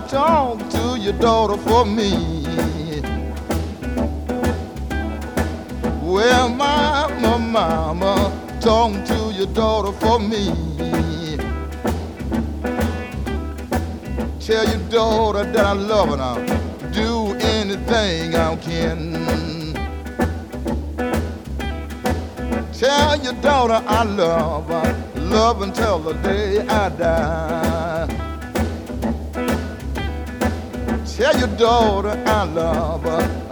talk to your daughter for me. Well, mama, talk to your daughter for me. Tell your daughter that I love her now. Do anything I can. Tell your daughter I love her. Love until the day I die. Tell your daughter I love her.